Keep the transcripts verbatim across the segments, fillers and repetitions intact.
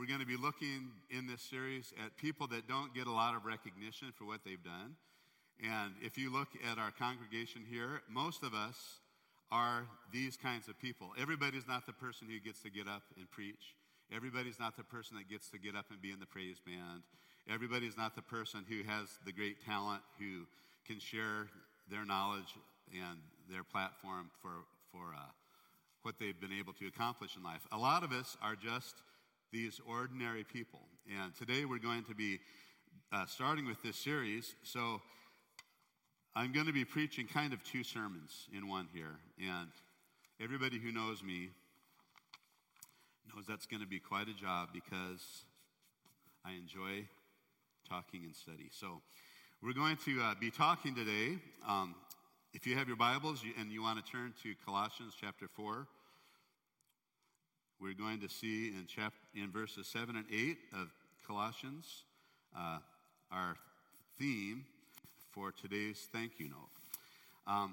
going to be looking in this series at people that don't get a lot of recognition for what they've done. And if you look at our congregation here, most of us are these kinds of people. Everybody's not the person who gets to get up and preach. Everybody's not the person that gets to get up and be in the praise band. Everybody's not the person who has the great talent, who can share their knowledge and their platform for, for uh, what they've been able to accomplish in life. A lot of us are just these ordinary people. And today we're going to be uh, starting with this series. So I'm going to be preaching kind of two sermons in one here. And everybody who knows me knows that's going to be quite a job because I enjoy talking and study. So we're going to uh, be talking today. Um, if you have your Bibles you, and you want to turn to Colossians chapter four, we're going to see in chap- in verses seven and eight of Colossians uh, our theme for today's thank you note. Um,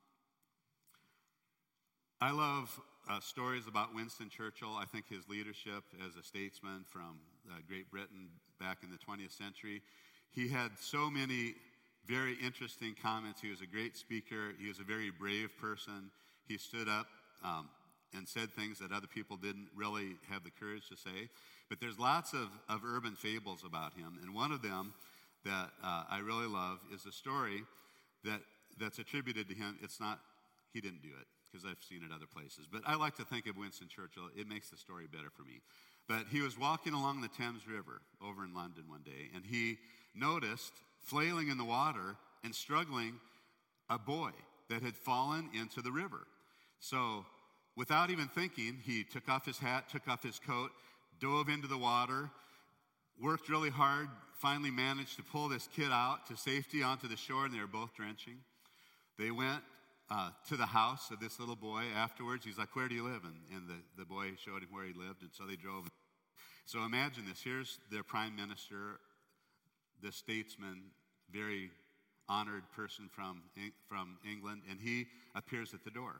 I love uh, stories about Winston Churchill. I think his leadership as a statesman from uh, Great Britain back in the twentieth century, he had so many very interesting comments. He was a great speaker. He was a very brave person. He stood up um, and said things that other people didn't really have the courage to say. But there's lots of, of urban fables about him, and one of them that uh, I really love is a story that that's attributed to him. It's not, he didn't do it, because I've seen it other places. But I like to think of Winston Churchill. It makes the story better for me. But he was walking along the Thames River over in London one day, and he noticed flailing in the water and struggling a boy that had fallen into the river. So without even thinking, he took off his hat, took off his coat, dove into the water, worked really hard, finally managed to pull this kid out to safety onto the shore, and they were both drenching. They went uh, to the house of this little boy afterwards. He's like, "Where do you live?" And, and the, the boy showed him where he lived, and so they drove. So imagine this. Here's their prime minister, the statesman, very honored person from, from England, and he appears at the door.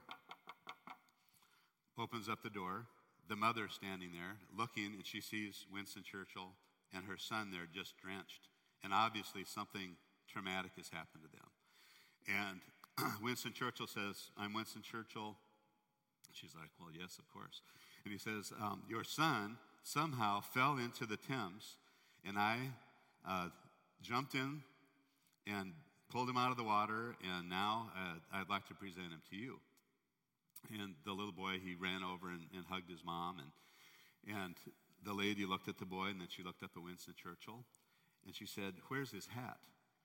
Opens up the door. The mother standing there looking, and she sees Winston Churchill and her son there just drenched. And obviously something traumatic has happened to them. And Winston Churchill says, "I'm Winston Churchill." She's like, "Well, yes, of course." And he says, um, "Your son somehow fell into the Thames, and I uh, jumped in and pulled him out of the water, and now uh, I'd like to present him to you." And the little boy, he ran over and, and hugged his mom, and and the lady looked at the boy, and then she looked up at Winston Churchill, and she said, "Where's his hat?"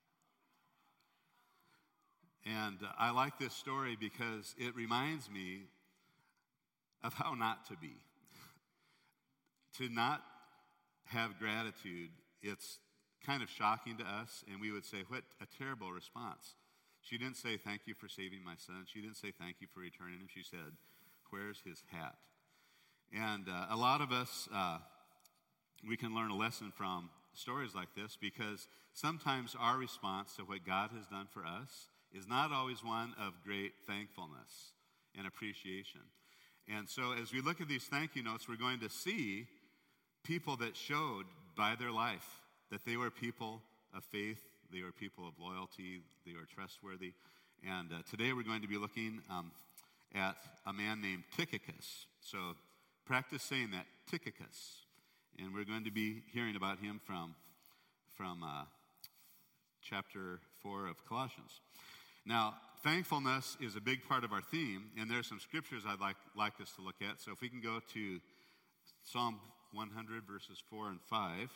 And uh, I like this story because it reminds me of how not to be. To not have gratitude, it's kind of shocking to us, and we would say, what a terrible response. She didn't say, "Thank you for saving my son." She didn't say, "Thank you for returning him." She said, "Where's his hat?" And uh, a lot of us, uh, we can learn a lesson from stories like this, because sometimes our response to what God has done for us is not always one of great thankfulness and appreciation. And so as we look at these thank you notes, we're going to see people that showed by their life that they were people of faith, they were people of loyalty, they were trustworthy. And uh, today we're going to be looking um, at a man named Tychicus. So practice saying that, Tychicus. And we're going to be hearing about him from, from uh, chapter four of Colossians. Now, thankfulness is a big part of our theme, and there's some scriptures I'd like, like us to look at. So if we can go to Psalm one hundred, verses four and five.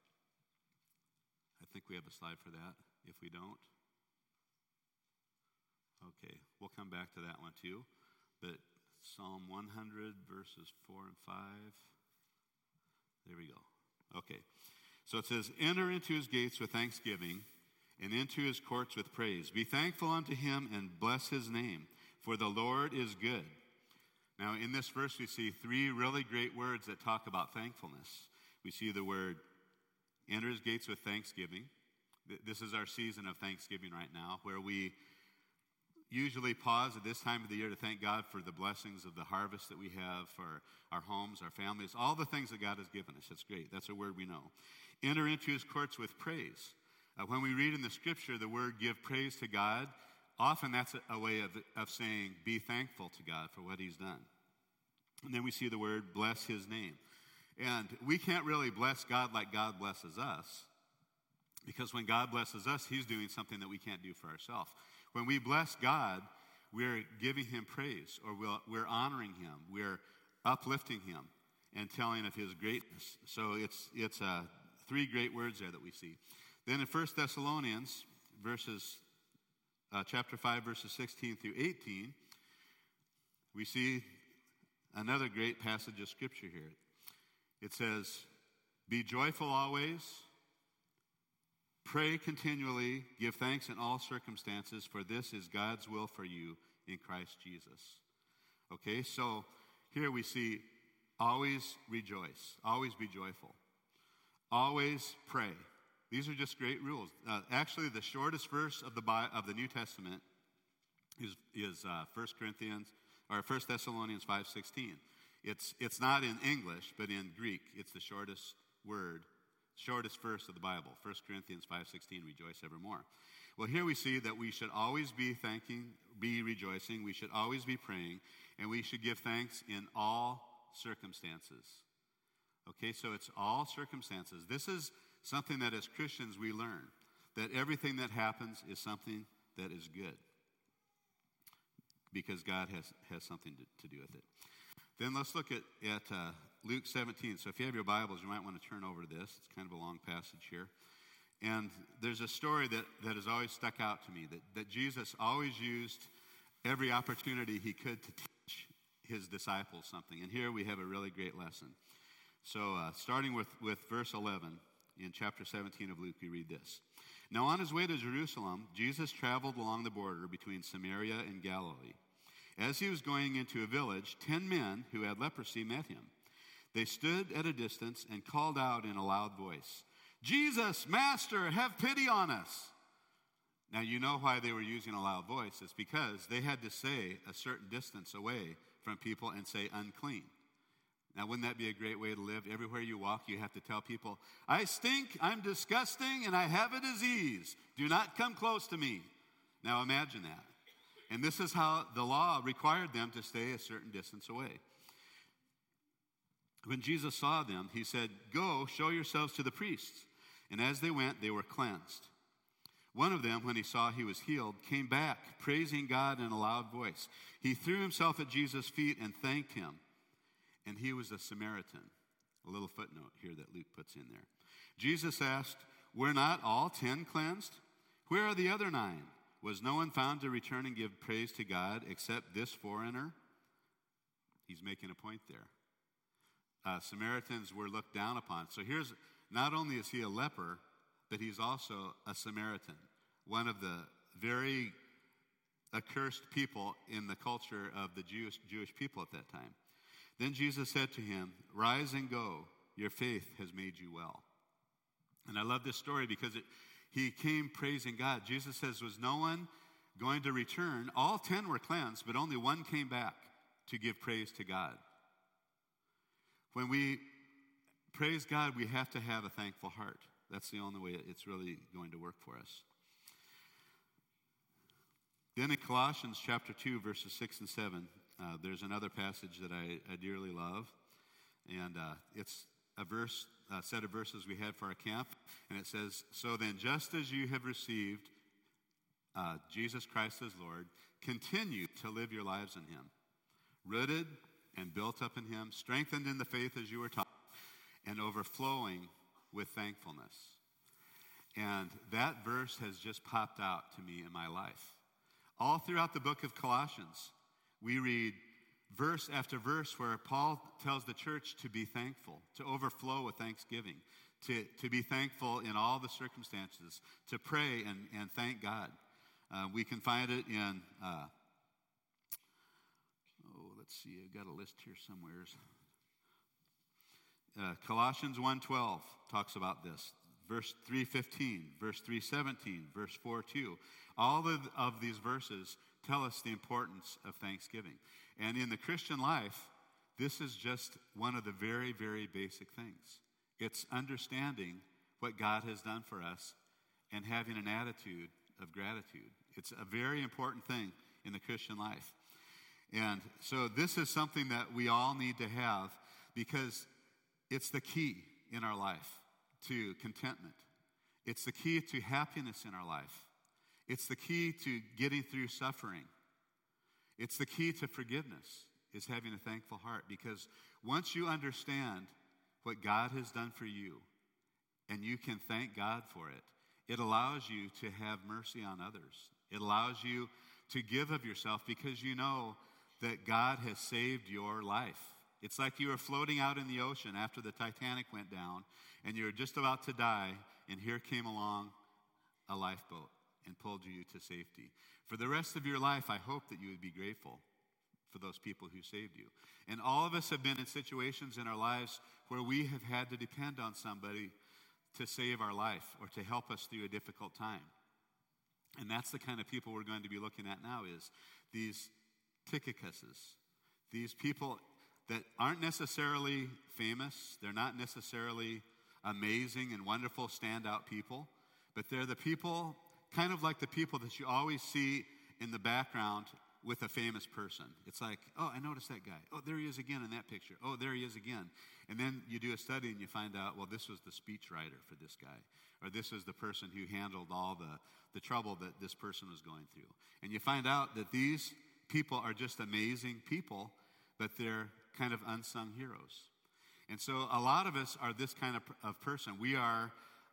I think we have a slide for that. If we don't, okay, we'll come back to that one too. But Psalm one hundred, verses four and five. There we go. Okay. So it says, "Enter into his gates with thanksgiving, and into his courts with praise. Be thankful unto him, and bless his name, for the Lord is good." Now, in this verse, we see three really great words that talk about thankfulness. We see the word, enter his gates with thanksgiving. This is our season of Thanksgiving right now, where we usually pause at this time of the year to thank God for the blessings of the harvest that we have for our homes, our families, all the things that God has given us. That's great. That's a word we know. Enter into his courts with praise. Uh, when we read in the scripture the word give praise to God, often that's a, a way of, of saying be thankful to God for what he's done. And then we see the word bless his name. And we can't really bless God like God blesses us, because when God blesses us, he's doing something that we can't do for ourselves. When we bless God, we're giving him praise, or we're, we're honoring him. We're uplifting him and telling of his greatness. So it's it's uh, three great words there that we see. Then in First Thessalonians, verses uh, chapter five, verses sixteen through eighteen, we see another great passage of scripture here. It says, "Be joyful always, pray continually, give thanks in all circumstances, for this is God's will for you in Christ Jesus." Okay, so here we see always rejoice, always be joyful, always pray. These are just great rules. Uh, actually, the shortest verse of the Bi- of the New Testament is is uh, First Corinthians or First Thessalonians five sixteen. It's it's not in English, but in Greek. It's the shortest word, shortest verse of the Bible. First Corinthians five sixteen, rejoice evermore. Well, here we see that we should always be thanking, be rejoicing. We should always be praying, and we should give thanks in all circumstances. Okay, so it's all circumstances. This is something that as Christians we learn, that everything that happens is something that is good, because God has, has something to, to do with it. Then let's look at, at uh, Luke seventeen. So if you have your Bibles, you might want to turn over to this. It's kind of a long passage here. And there's a story that, that has always stuck out to me, that, that Jesus always used every opportunity he could to teach his disciples something. And here we have a really great lesson. So uh, starting with, with verse eleven in chapter seventeen of Luke, we read this. "Now on his way to Jerusalem, Jesus traveled along the border between Samaria and Galilee. As he was going into a village, ten men who had leprosy met him. They stood at a distance and called out in a loud voice, 'Jesus, Master, have pity on us.'" Now you know why they were using a loud voice. It's because they had to say a certain distance away from people and say unclean. Now wouldn't that be a great way to live? Everywhere you walk, you have to tell people, "I stink, I'm disgusting, and I have a disease. Do not come close to me." Now imagine that. And this is how the law required them to stay a certain distance away. When Jesus saw them, he said, "Go, show yourselves to the priests." And as they went, they were cleansed. One of them, when he saw he was healed, came back, praising God in a loud voice. He threw himself at Jesus' feet and thanked him. And he was a Samaritan. A little footnote here that Luke puts in there. Jesus asked, "Were not all ten cleansed? Where are the other nine? Was no one found to return and give praise to God except this foreigner?" He's making a point there. Uh, Samaritans were looked down upon. So here's, not only is he a leper, but he's also a Samaritan, one of the very accursed people in the culture of the Jewish, Jewish people at that time. Then Jesus said to him, "Rise and go. Your faith has made you well." And I love this story because it, he came praising God. Jesus says, was no one going to return? All ten were cleansed, but only one came back to give praise to God. When we praise God, we have to have a thankful heart. That's the only way it's really going to work for us. Then in Colossians chapter two, verses six and seven, uh, there's another passage that I, I dearly love. And uh, it's a verse, a set of verses we had for our camp. And it says, "So then, just as you have received uh, Jesus Christ as Lord, continue to live your lives in him, rooted and built up in him, strengthened in the faith as you were taught, and overflowing with thankfulness." And that verse has just popped out to me in my life. All throughout the book of Colossians, we read verse after verse where Paul tells the church to be thankful, to overflow with thanksgiving, to, to be thankful in all the circumstances, to pray and, and thank God. Uh, we can find it in, uh, oh, let's see, I've got a list here somewhere. Uh, Colossians one twelve talks about this. Verse three fifteen, verse three seventeen, verse four two. All of, of these verses tell us the importance of thanksgiving. And in the Christian life, this is just one of the very, very basic things. It's understanding what God has done for us and having an attitude of gratitude. It's a very important thing in the Christian life. And so this is something that we all need to have because it's the key in our life to contentment. It's the key to happiness in our life. It's the key to getting through suffering. It's the key to forgiveness, is having a thankful heart. Because once you understand what God has done for you, and you can thank God for it, it allows you to have mercy on others. It allows you to give of yourself because you know that God has saved your life. It's like you were floating out in the ocean after the Titanic went down, and you were just about to die, and here came along a lifeboat and pulled you to safety. For the rest of your life, I hope that you would be grateful for those people who saved you. And all of us have been in situations in our lives where we have had to depend on somebody to save our life or to help us through a difficult time. And that's the kind of people we're going to be looking at now, is these Tychicuses, these people that aren't necessarily famous, they're not necessarily amazing and wonderful standout people, but they're the people, kind of like the people that you always see in the background with a famous person. It's like, oh, I noticed that guy. Oh, there he is again in that picture. Oh, there he is again. And then you do a study and you find out, well, this was the speechwriter for this guy. Or this is the person who handled all the, the trouble that this person was going through. And you find out that these people are just amazing people, but they're kind of unsung heroes. And so a lot of us are this kind of, of person. We are,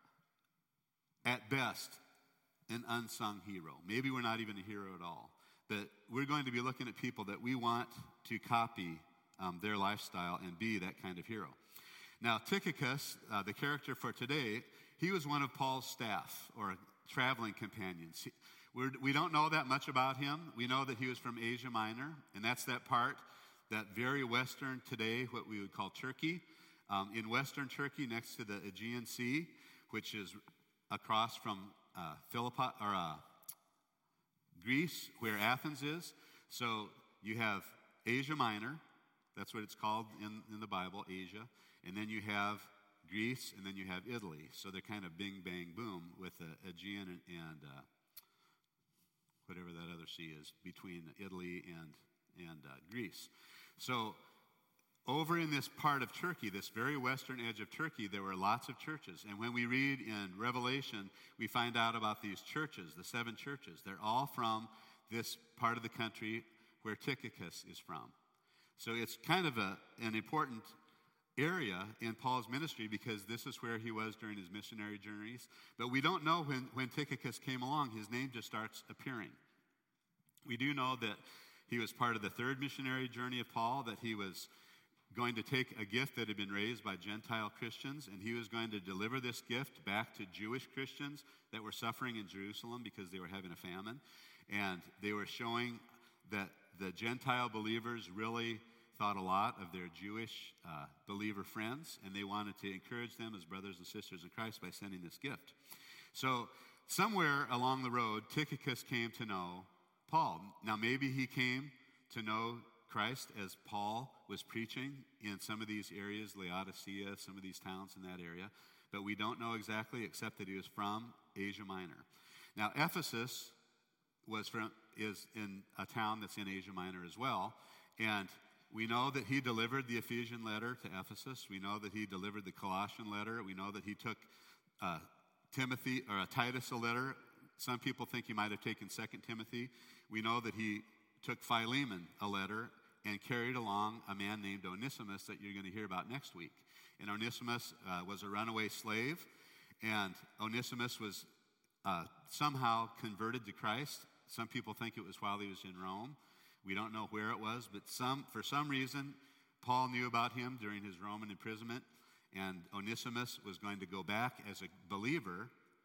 at best, an unsung hero. Maybe we're not even a hero at all. But we're going to be looking at people that we want to copy um, their lifestyle and be that kind of hero. Now, Tychicus, uh, the character for today, he was one of Paul's staff or traveling companions. He, we're, we don't know that much about him. We know that he was from Asia Minor, and that's that part, that very western today, what we would call Turkey. Um, in western Turkey, next to the Aegean Sea, which is across from uh, Philippi, or uh, Greece, where Athens is. So you have Asia Minor, that's what it's called in, in the Bible, Asia. And then you have Greece, and then you have Italy. So they're kind of bing, bang, boom with the Aegean and, and uh, whatever that other sea is, between Italy and, and uh, Greece. So over in this part of Turkey, this very western edge of Turkey, there were lots of churches. And when we read in Revelation, we find out about these churches, the seven churches. They're all from this part of the country where Tychicus is from. So it's kind of a, an important area in Paul's ministry because this is where he was during his missionary journeys. But we don't know when, when Tychicus came along. His name just starts appearing. We do know that he was part of the third missionary journey of Paul, that he was going to take a gift that had been raised by Gentile Christians, and he was going to deliver this gift back to Jewish Christians that were suffering in Jerusalem because they were having a famine. And they were showing that the Gentile believers really thought a lot of their Jewish uh, believer friends, and they wanted to encourage them as brothers and sisters in Christ by sending this gift. So somewhere along the road, Tychicus came to know Paul. Now maybe he came to know Christ as Paul was preaching in some of these areas, Laodicea, some of these towns in that area, but we don't know exactly except that he was from Asia Minor. Now Ephesus was from is in a town that's in Asia Minor as well, and we know that he delivered the Ephesian letter to Ephesus. We know that he delivered the Colossian letter. We know that he took uh, Timothy or uh, Titus a letter. Some people think he might have taken Second Timothy. We know that he took Philemon a letter and carried along a man named Onesimus that you're going to hear about next week. And Onesimus uh, was a runaway slave, and Onesimus was uh, somehow converted to Christ. Some people think it was while he was in Rome. We don't know where it was, but some for some reason, Paul knew about him during his Roman imprisonment, and Onesimus was going to go back as a believer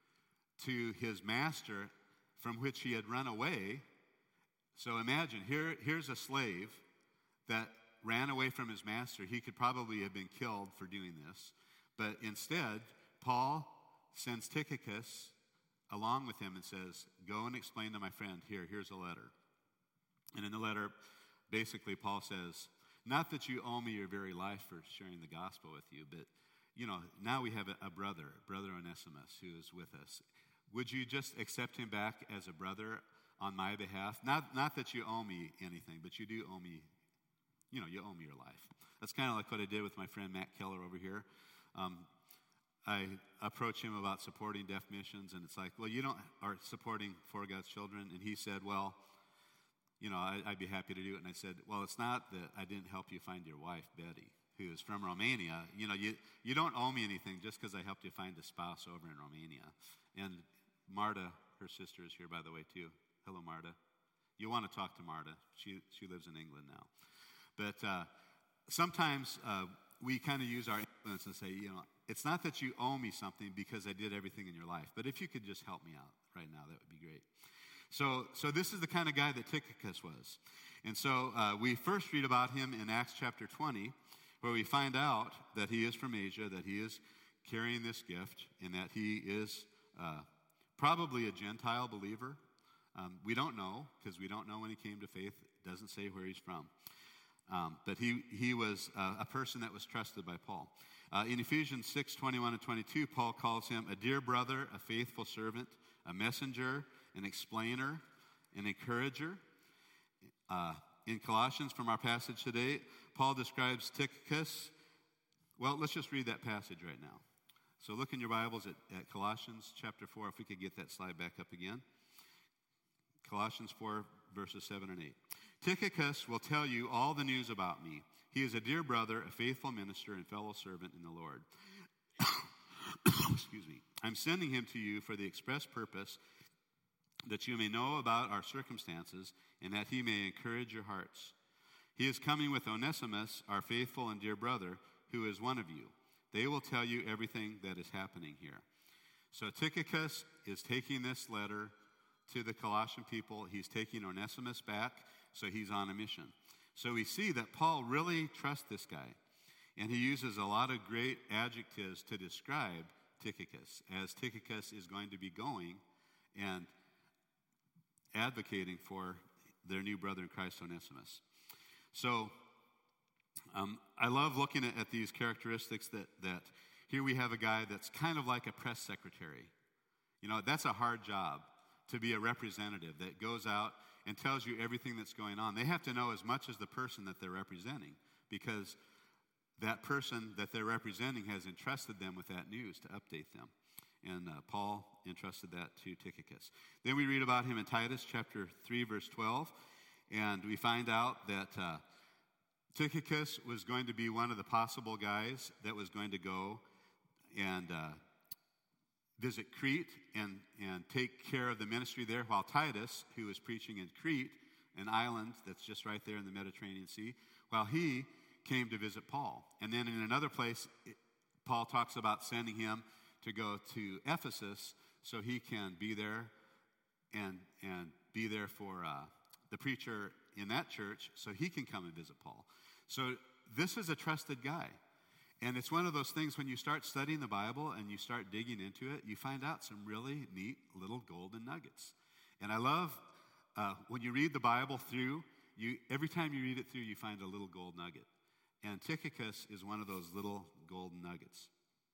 to his master from which he had run away. So imagine, here, here's a slave that ran away from his master. He could probably have been killed for doing this. But instead, Paul sends Tychicus along with him and says, go and explain to my friend, here, here's a letter. And in the letter, basically, Paul says, not that you owe me your very life for sharing the gospel with you, but, you know, now we have a, a brother, brother Onesimus, who is with us. Would you just accept him back as a brother on my behalf? Not, not that you owe me anything, but you do owe me, you know, you owe me your life. That's kind of like what I did with my friend Matt Keller over here. Um, I approached him about supporting deaf missions, and it's like, well, you don't, are supporting For God's Children. And he said, well, you know, I, I'd be happy to do it. And I said, well, it's not that I didn't help you find your wife, Betty, who is from Romania. You know, you, you don't owe me anything just because I helped you find a spouse over in Romania. And Marta, her sister, is here, by the way, too. Hello, Marta. You want to talk to Marta. She, she lives in England now. But uh, sometimes uh, we kind of use our influence and say, you know, it's not that you owe me something because I did everything in your life, but if you could just help me out right now, that would be great. So so this is the kind of guy that Tychicus was. And so uh, we first read about him in Acts chapter twenty, where we find out that he is from Asia, that he is carrying this gift, and that he is uh, probably a Gentile believer. Um, we don't know, because we don't know when he came to faith. It doesn't say where he's from. Um, but he, he was uh, a person that was trusted by Paul. Uh, in Ephesians six, twenty-one and twenty-two, Paul calls him a dear brother, a faithful servant, a messenger, an explainer, an encourager. Uh, in Colossians, from our passage today, Paul describes Tychicus. Well, let's just read that passage right now. So look in your Bibles at, at Colossians chapter four, if we could get that slide back up again. Colossians four, verses seven and eight. Tychicus will tell you all the news about me. He is a dear brother, a faithful minister, and fellow servant in the Lord. Excuse me. I'm sending him to you for the express purpose that you may know about our circumstances and that he may encourage your hearts. He is coming with Onesimus, our faithful and dear brother, who is one of you. They will tell you everything that is happening here. So Tychicus is taking this letter to the Colossian people. He's taking Onesimus back, so he's on a mission. So we see that Paul really trusts this guy, and he uses a lot of great adjectives to describe Tychicus, as Tychicus is going to be going and advocating for their new brother in Christ, Onesimus. So um, I love looking at, at these characteristics that, that here we have a guy that's kind of like a press secretary. You know, that's a hard job, to be a representative that goes out and tells you everything that's going on. They have to know as much as the person that they're representing, because that person that they're representing has entrusted them with that news to update them. And uh, Paul entrusted that to Tychicus. Then we read about him in Titus chapter three, verse twelve, and we find out that uh, Tychicus was going to be one of the possible guys that was going to go and uh, visit Crete and, and take care of the ministry there, while Titus, who was preaching in Crete, an island that's just right there in the Mediterranean Sea, while he came to visit Paul. And then in another place, it, Paul talks about sending him to go to Ephesus so he can be there and, and be there for uh, the preacher in that church so he can come and visit Paul. So this is a trusted guy. And it's one of those things, when you start studying the Bible and you start digging into it, you find out some really neat little golden nuggets. And I love uh, when you read the Bible through, you every time you read it through, you find a little gold nugget. And Tychicus is one of those little golden nuggets.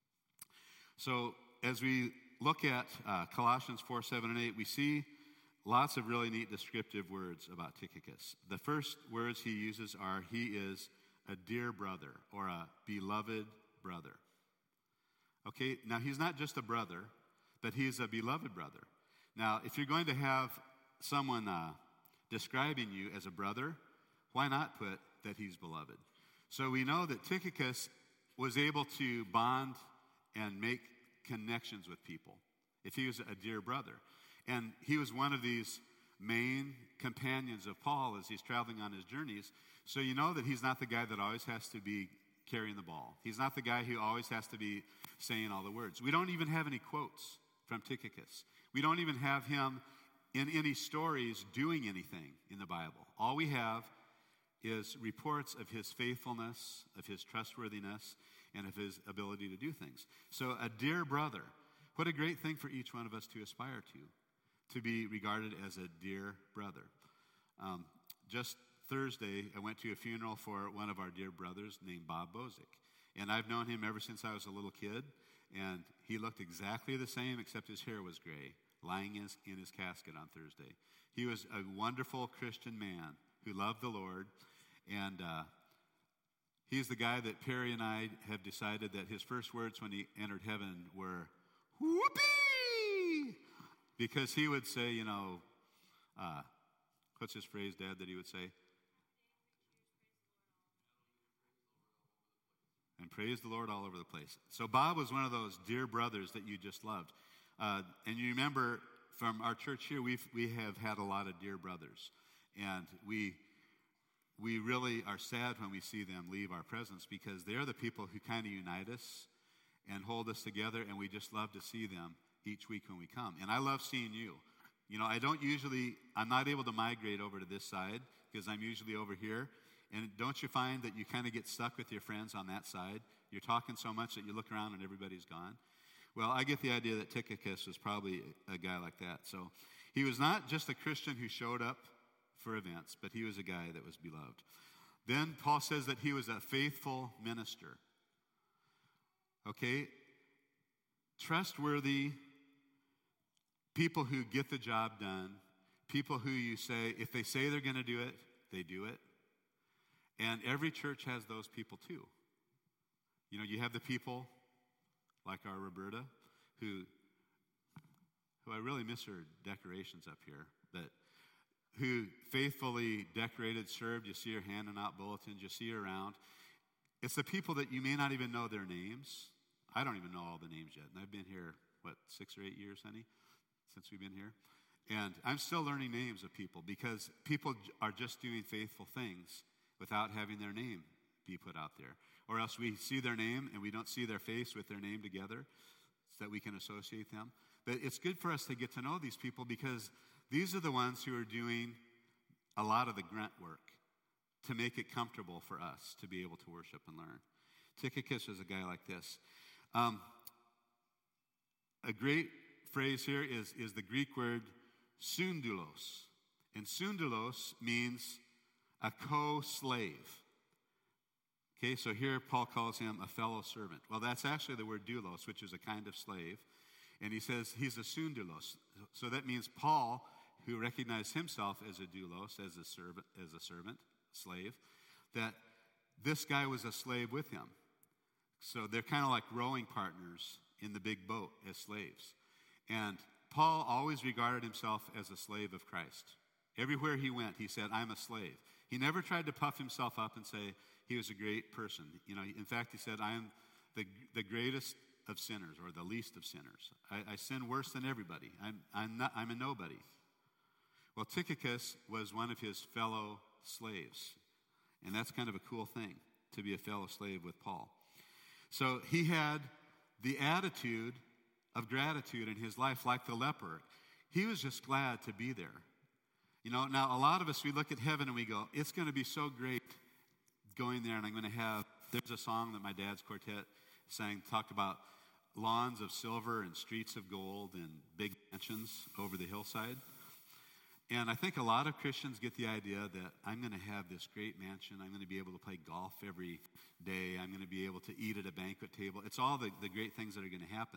So as we look at uh, Colossians four, seven, and eight, we see lots of really neat descriptive words about Tychicus. The first words he uses are, he is a dear brother, or a beloved brother. Okay, now he's not just a brother, but he is a beloved brother. Now, if you're going to have someone uh, describing you as a brother, why not put that he's beloved? So we know that Tychicus was able to bond and make connections with people if he was a dear brother. And he was one of these main companions of Paul as he's traveling on his journeys. So you know that he's not the guy that always has to be carrying the ball. He's not the guy who always has to be saying all the words. We don't even have any quotes from Tychicus. We don't even have him in any stories doing anything in the Bible. All we have is reports of his faithfulness, of his trustworthiness, and of his ability to do things. So a dear brother, what a great thing for each one of us to aspire to, to be regarded as a dear brother. Um, just Thursday, I went to a funeral for one of our dear brothers named Bob Bozick. And I've known him ever since I was a little kid. And he looked exactly the same, except his hair was gray, lying in his, in his casket on Thursday. He was a wonderful Christian man who loved the Lord. And uh, he's the guy that Perry and I have decided that his first words when he entered heaven were, whoopee! Because he would say, you know, uh, what's his phrase, Dad, that he would say? And praise the Lord all over the place. So Bob was one of those dear brothers that you just loved. Uh, and you remember from our church here, we've, we have had a lot of dear brothers. And we we really are sad when we see them leave our presence, because they're the people who kind of unite us and hold us together, and we just love to see them each week when we come. And I love seeing you. You know, I don't usually, I'm not able to migrate over to this side because I'm usually over here. And don't you find that you kind of get stuck with your friends on that side? You're talking so much that you look around and everybody's gone. Well, I get the idea that Tychicus was probably a guy like that. So he was not just a Christian who showed up for events, but he was a guy that was beloved. Then Paul says that he was a faithful minister. Okay? Trustworthy people who get the job done, people who you say, if they say they're going to do it, they do it. And every church has those people too. You know, you have the people like our Roberta, who, who I really miss her decorations up here, but who faithfully decorated, served. You see her handing out bulletins. You see her around. It's the people that you may not even know their names. I don't even know all the names yet. And I've been here, what, six or eight years, honey, since we've been here. And I'm still learning names of people because people are just doing faithful things without having their name be put out there. Or else we see their name and we don't see their face with their name together so that we can associate them. But it's good for us to get to know these people because these are the ones who are doing a lot of the grunt work to make it comfortable for us to be able to worship and learn. Tychicus is a guy like this. Um, a great phrase here is, is the Greek word sundulos. And sundulos means a co-slave. Okay, so here Paul calls him a fellow servant. Well, that's actually the word doulos, which is a kind of slave. And he says he's a sundulos. So that means Paul, who recognized himself as a doulos, as a servant, as a servant, slave, that this guy was a slave with him. So they're kind of like rowing partners in the big boat as slaves. And Paul always regarded himself as a slave of Christ. Everywhere he went, he said, I'm a slave. He never tried to puff himself up and say he was a great person. You know, in fact, he said, I am the, the greatest of sinners, or the least of sinners. I, I sin worse than everybody. I'm, I'm, not, I'm a nobody. Well, Tychicus was one of his fellow slaves. And that's kind of a cool thing, to be a fellow slave with Paul. So he had the attitude of gratitude in his life, like the leper. He was just glad to be there. You know, now a lot of us, we look at heaven and we go, it's going to be so great going there, and I'm going to have, there's a song that my dad's quartet sang, talked about lawns of silver and streets of gold and big mansions over the hillside. And I think a lot of Christians get the idea that I'm going to have this great mansion. I'm going to be able to play golf every day. I'm going to be able to eat at a banquet table. It's all the, the great things that are going to happen.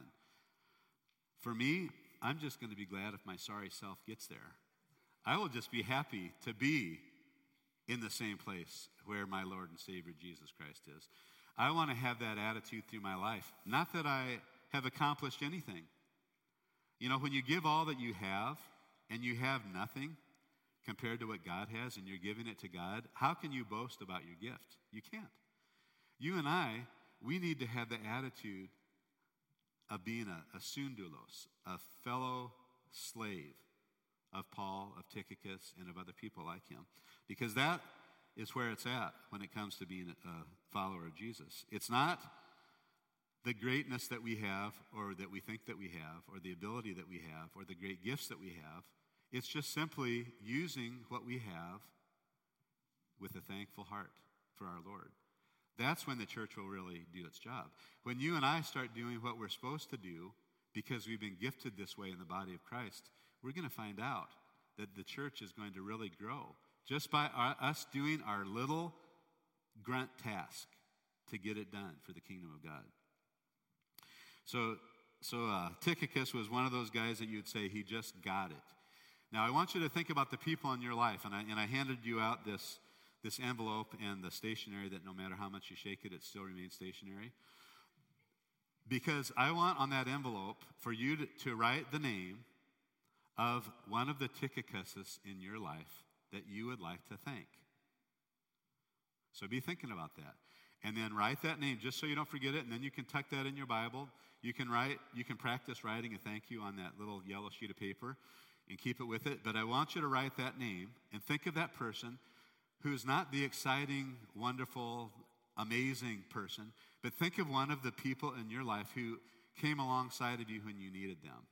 For me, I'm just going to be glad if my sorry self gets there. I will just be happy to be in the same place where my Lord and Savior Jesus Christ is. I want to have that attitude through my life. Not that I have accomplished anything. You know, when you give all that you have, and you have nothing compared to what God has, and you're giving it to God, how can you boast about your gift? You can't. You and I, we need to have the attitude of being a, a sundulos, a fellow slave of Paul, of Tychicus, and of other people like him. Because that is where it's at when it comes to being a, a follower of Jesus. It's not the greatness that we have, or that we think that we have, or the ability that we have, or the great gifts that we have. It's just simply using what we have with a thankful heart for our Lord. That's when the church will really do its job. When you and I start doing what we're supposed to do, because we've been gifted this way in the body of Christ, we're going to find out that the church is going to really grow, just by our, us doing our little grunt task to get it done for the kingdom of God. So, so uh, Tychicus was one of those guys that you'd say he just got it. Now, I want you to think about the people in your life, and I, and I handed you out this, this envelope and the stationery that no matter how much you shake it, it still remains stationary. Because I want on that envelope for you to, to write the name of one of the Tychicuses in your life that you would like to thank. So be thinking about that. And then write that name just so you don't forget it, and then you can tuck that in your Bible. You can write, you can practice writing a thank you on that little yellow sheet of paper and keep it with it. But I want you to write that name and think of that person who's not the exciting, wonderful, amazing person, but think of one of the people in your life who came alongside of you when you needed them.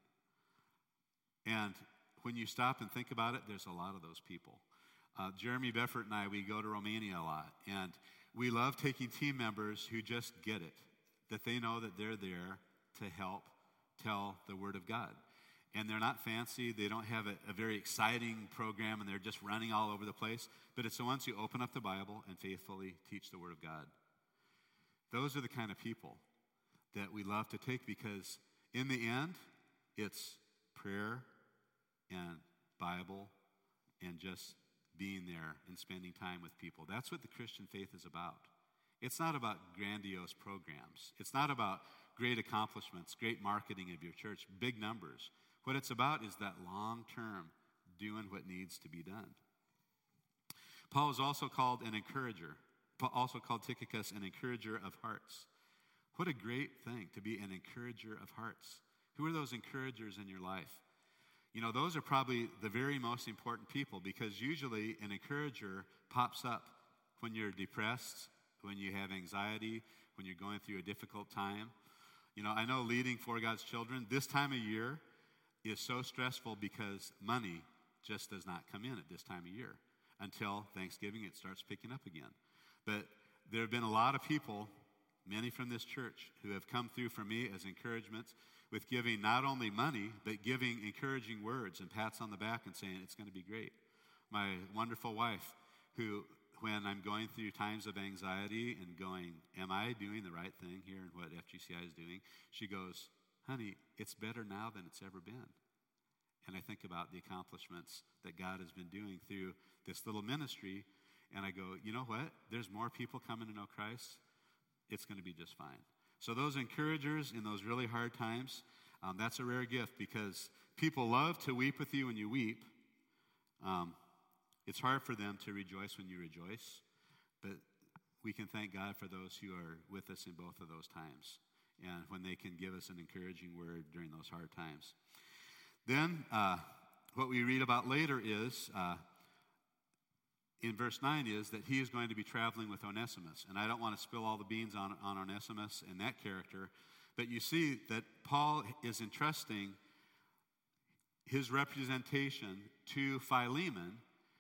And when you stop and think about it, there's a lot of those people. Uh, Jeremy Beffert and I, we go to Romania a lot, and we love taking team members who just get it, that they know that they're there to help tell the Word of God. And they're not fancy, they don't have a, a very exciting program, and they're just running all over the place, but it's the ones who open up the Bible and faithfully teach the Word of God. Those are the kind of people that we love to take, because in the end, it's prayer and Bible and just being there and spending time with people. That's what the Christian faith is about. It's not about grandiose programs. It's not about great accomplishments, great marketing of your church, big numbers. What it's about is that long-term doing what needs to be done. Paul is also called an encourager. Paul also called Tychicus an encourager of hearts. What a great thing to be an encourager of hearts. Who are those encouragers in your life? You know, those are probably the very most important people, because usually an encourager pops up when you're depressed, when you have anxiety, when you're going through a difficult time. You know, I know leading For God's Children, this time of year is so stressful because money just does not come in at this time of year. Until Thanksgiving, it starts picking up again. But there have been a lot of people, many from this church, who have come through for me as encouragements with giving not only money, but giving encouraging words and pats on the back and saying, it's going to be great. My wonderful wife, who, when I'm going through times of anxiety and going, am I doing the right thing here in what F G C I is doing? She goes, honey, it's better now than it's ever been. And I think about the accomplishments that God has been doing through this little ministry, and I go, you know what? There's more people coming to know Christ. It's going to be just fine. So those encouragers in those really hard times, um, that's a rare gift, because people love to weep with you when you weep. Um, it's hard for them to rejoice when you rejoice, but we can thank God for those who are with us in both of those times, and when they can give us an encouraging word during those hard times. Then uh, what we read about later is, uh, in verse nine, is that he is going to be traveling with Onesimus. And I don't want to spill all the beans on, on Onesimus and that character, but you see that Paul is entrusting his representation to Philemon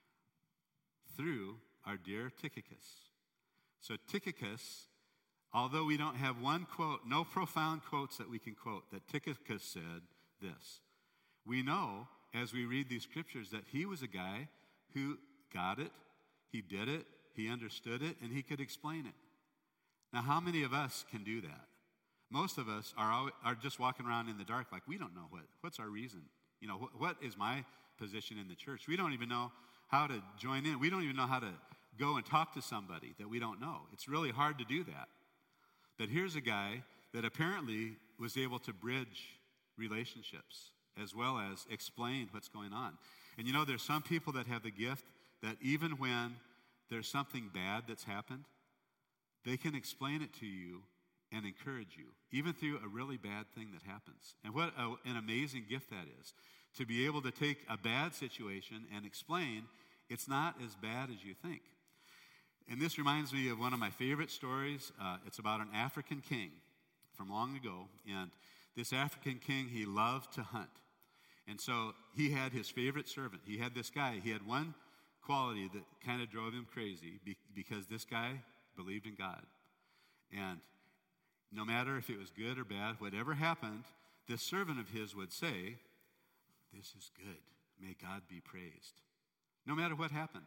through our dear Tychicus. So Tychicus, although we don't have one quote, no profound quotes that we can quote, that Tychicus said this. We know, as we read these scriptures, that he was a guy who got it, he did it, he understood it, and he could explain it. Now, how many of us can do that? Most of us are always, are just walking around in the dark like, we don't know what, what's our reason. You know, what, what is my position in the church? We don't even know how to join in. We don't even know how to go and talk to somebody that we don't know. It's really hard to do that. But here's a guy that apparently was able to bridge relationships as well as explain what's going on. And you know, there's some people that have the gift that even when there's something bad that's happened, they can explain it to you and encourage you, even through a really bad thing that happens. And what a, an amazing gift that is, to be able to take a bad situation and explain it's not as bad as you think. And this reminds me of one of my favorite stories. Uh, it's about an African king from long ago. And this African king, he loved to hunt. And so he had his favorite servant. He had this guy. He had one quality that kind of drove him crazy be- because this guy believed in God. And no matter if it was good or bad, whatever happened, this servant of his would say, this is good. May God be praised. No matter what happened.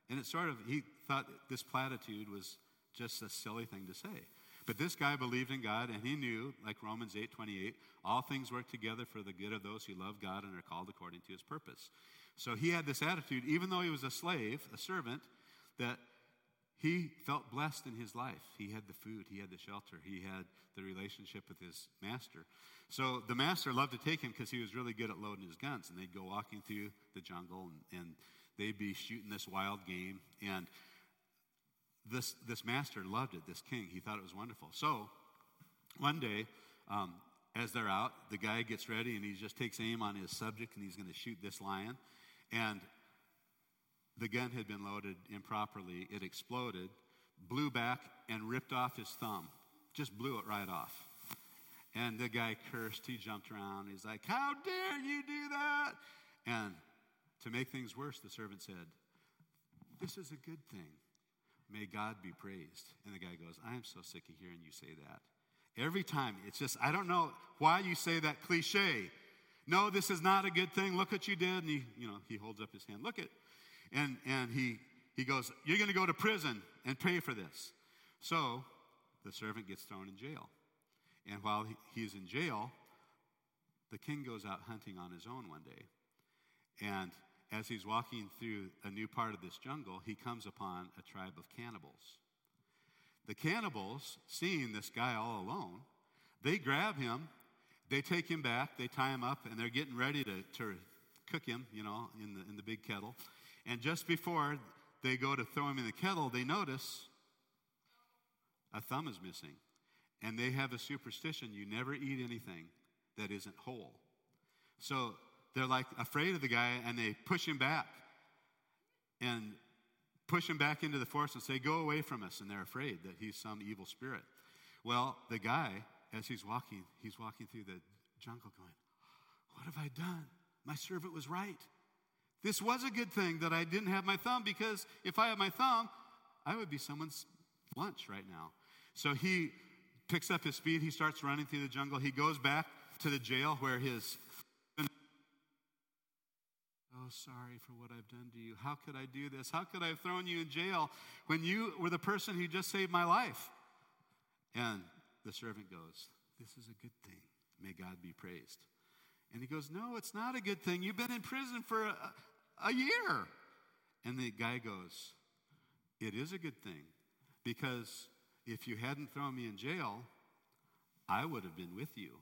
And it sort of, he thought this platitude was just a silly thing to say. But this guy believed in God, and he knew, like Romans eight twenty-eight, all things work together for the good of those who love God and are called according to his purpose. So he had this attitude, even though he was a slave, a servant, that he felt blessed in his life. He had the food, he had the shelter, he had the relationship with his master. So the master loved to take him because he was really good at loading his guns, and they'd go walking through the jungle, and, and they'd be shooting this wild game, and This this master loved it, this king. He thought it was wonderful. So one day, um, as they're out, the guy gets ready, and he just takes aim on his subject, and he's going to shoot this lion. And the gun had been loaded improperly. It exploded, blew back, and ripped off his thumb. Just blew it right off. And the guy cursed. He jumped around. He's like, "How dare you do that?" And to make things worse, the servant said, "This is a good thing. May God be praised." And the guy goes, "I am so sick of hearing you say that. Every time, it's just, I don't know why you say that cliche. No, this is not a good thing. Look what you did." And he, you know, he holds up his hand. Look it. And and he he goes, "You're going to go to prison and pay for this." So the servant gets thrown in jail. And while he, he's in jail, the king goes out hunting on his own one day. And as he's walking through a new part of this jungle, he comes upon a tribe of cannibals. The cannibals, seeing this guy all alone, they grab him, they take him back, they tie him up, and they're getting ready to, to cook him, you know, in the in the big kettle. And just before they go to throw him in the kettle, they notice a thumb is missing. And they have a superstition, you never eat anything that isn't whole. So they're like afraid of the guy, and they push him back and push him back into the forest and say, "Go away from us." And they're afraid that he's some evil spirit. Well, the guy, as he's walking, he's walking through the jungle going, "What have I done? My servant was right. This was a good thing that I didn't have my thumb, because if I had my thumb, I would be someone's lunch right now." So he picks up his speed. He starts running through the jungle. He goes back to the jail where his "Oh, sorry for what I've done to you. How could I do this? How could I have thrown you in jail when you were the person who just saved my life?" And the servant goes, "This is a good thing. May God be praised." And he goes, "No, it's not a good thing. You've been in prison for a, a year." And the guy goes, "It is a good thing, because if you hadn't thrown me in jail, I would have been with you."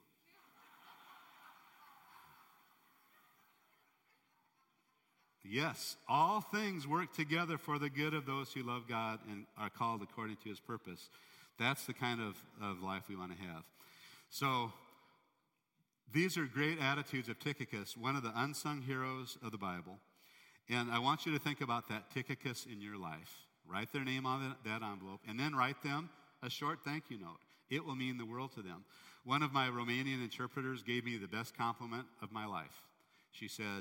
Yes, all things work together for the good of those who love God and are called according to his purpose. That's the kind of, of life we want to have. So these are great attitudes of Tychicus, one of the unsung heroes of the Bible. And I want you to think about that Tychicus in your life. Write their name on that envelope, and then write them a short thank you note. It will mean the world to them. One of my Romanian interpreters gave me the best compliment of my life. She said,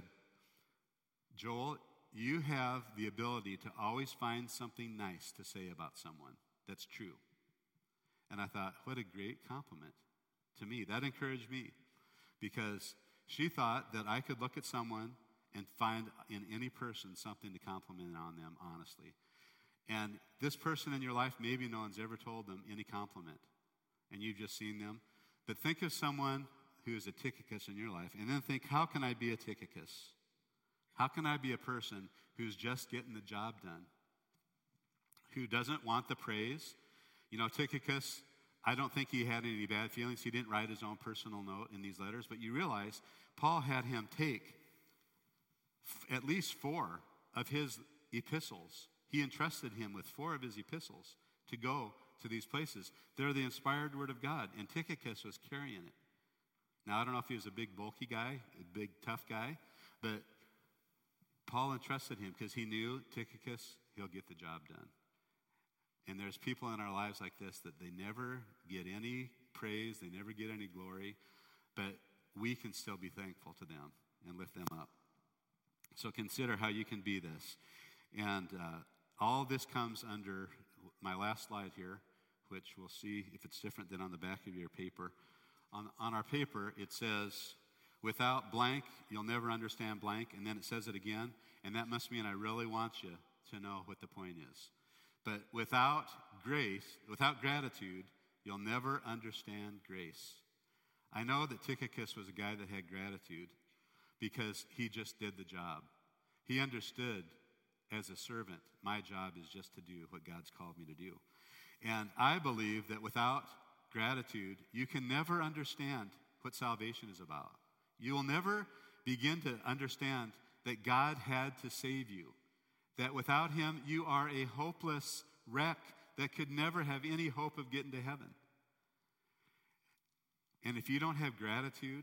"Joel, you have the ability to always find something nice to say about someone that's true." And I thought, what a great compliment to me. That encouraged me, because she thought that I could look at someone and find in any person something to compliment on them honestly. And this person in your life, maybe no one's ever told them any compliment, and you've just seen them. But think of someone who is a Tychicus in your life, and then think, how can I be a Tychicus? How can I be a person who's just getting the job done, who doesn't want the praise? You know, Tychicus, I don't think he had any bad feelings. He didn't write his own personal note in these letters, but you realize Paul had him take f- at least four of his epistles. He entrusted him with four of his epistles to go to these places. They're the inspired word of God, and Tychicus was carrying it. Now, I don't know if he was a big, bulky guy, a big, tough guy, but Paul entrusted him because he knew Tychicus, he'll get the job done. And there's people in our lives like this that they never get any praise, they never get any glory, but we can still be thankful to them and lift them up. So consider how you can be this. And uh, all this comes under my last slide here, which we'll see if it's different than on the back of your paper. On, on our paper, it says, without blank, you'll never understand blank. And then it says it again. And that must mean I really want you to know what the point is. But without grace, without gratitude, you'll never understand grace. I know that Tychicus was a guy that had gratitude because he just did the job. He understood as a servant, my job is just to do what God's called me to do. And I believe that without gratitude, you can never understand what salvation is about. You will never begin to understand that God had to save you, that without him, you are a hopeless wreck that could never have any hope of getting to heaven. And if you don't have gratitude,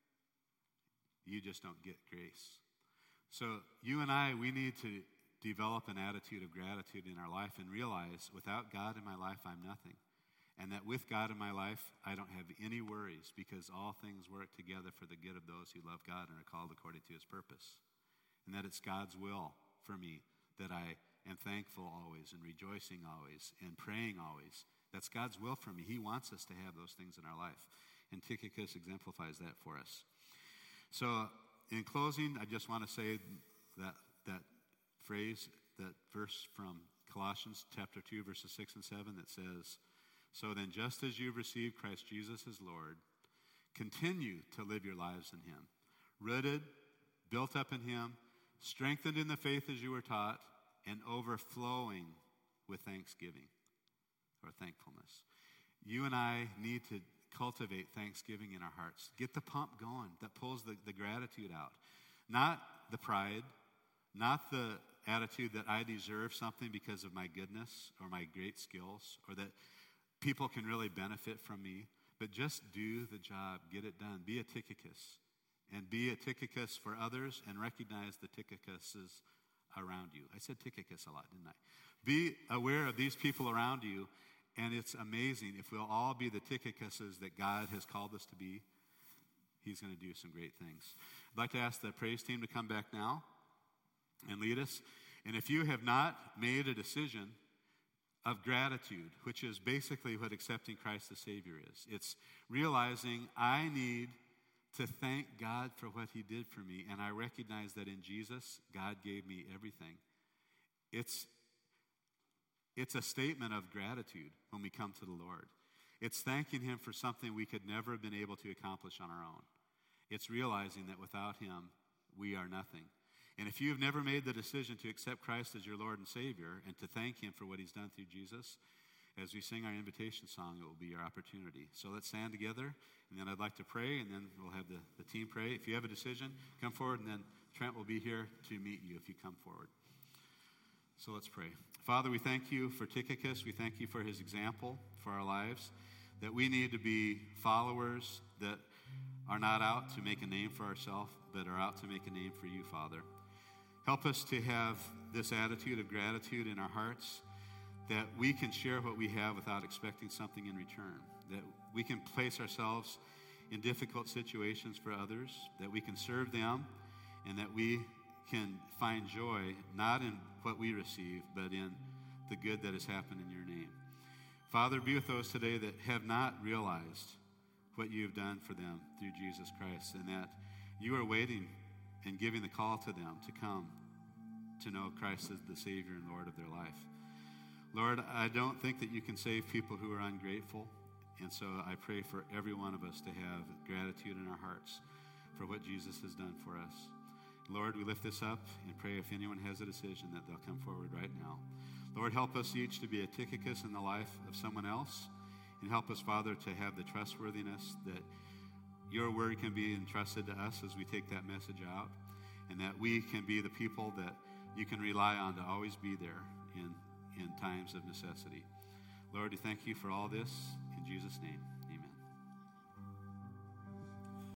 you just don't get grace. So you and I, we need to develop an attitude of gratitude in our life and realize without God in my life, I'm nothing. And that with God in my life, I don't have any worries because all things work together for the good of those who love God and are called according to his purpose. And that it's God's will for me that I am thankful always and rejoicing always and praying always. That's God's will for me. He wants us to have those things in our life. And Tychicus exemplifies that for us. So in closing, I just want to say that that phrase, that verse from Colossians chapter two, verses six and seven that says, so then just as you've received Christ Jesus as Lord, continue to live your lives in him, rooted, built up in him, strengthened in the faith as you were taught, and overflowing with thanksgiving or thankfulness. You and I need to cultivate thanksgiving in our hearts. Get the pump going that pulls the, the gratitude out. Not the pride, not the attitude that I deserve something because of my goodness or my great skills or that people can really benefit from me, but just do the job, get it done. Be a Tychicus and be a Tychicus for others and recognize the Tychicuses around you. I said Tychicus a lot, didn't I? Be aware of these people around you. And it's amazing if we'll all be the Tychicuses that God has called us to be, he's going to do some great things. I'd like to ask the praise team to come back now and lead us. And if you have not made a decision of gratitude, which is basically what accepting Christ the Savior is, it's realizing I need to thank God for what he did for me, and I recognize that in Jesus, God gave me everything. It's It's a statement of gratitude when we come to the Lord. It's thanking him for something we could never have been able to accomplish on our own. It's realizing that without him, we are nothing. And if you've never made the decision to accept Christ as your Lord and Savior and to thank him for what he's done through Jesus, as we sing our invitation song, it will be your opportunity. So let's stand together, and then I'd like to pray, and then we'll have the, the team pray. If you have a decision, come forward, and then Trent will be here to meet you if you come forward. So let's pray. Father, we thank you for Tychicus. We thank you for his example for our lives, that we need to be followers that are not out to make a name for ourselves, but are out to make a name for you, Father. Help us to have this attitude of gratitude in our hearts, that we can share what we have without expecting something in return, that we can place ourselves in difficult situations for others, that we can serve them, and that we can find joy not in what we receive, but in the good that has happened in your name. Father, be with those today that have not realized what you have done for them through Jesus Christ, and that you are waiting and giving the call to them to come to know Christ as the Savior and Lord of their life. Lord, I don't think that you can save people who are ungrateful, and so I pray for every one of us to have gratitude in our hearts for what Jesus has done for us. Lord, we lift this up and pray if anyone has a decision that they'll come forward right now. Lord, help us each to be a Tychicus in the life of someone else, and help us, Father, to have the trustworthiness that your word can be entrusted to us as we take that message out, and that we can be the people that you can rely on to always be there in, in times of necessity. Lord, we thank you for all this in Jesus' name.